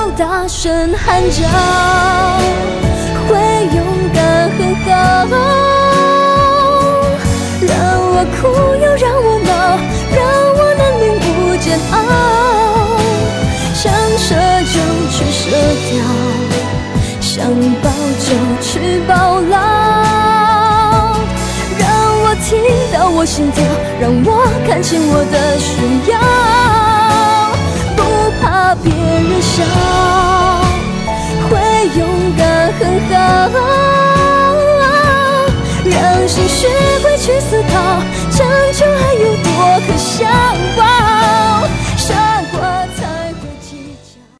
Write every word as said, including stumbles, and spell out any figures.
大声喊叫，会勇敢很好，让我哭又让我闹，让我能领悟煎熬，想舍就去舍掉，想抱就去抱牢，让我听到我心跳，让我看清我的需要，不怕别人笑，会勇敢很好，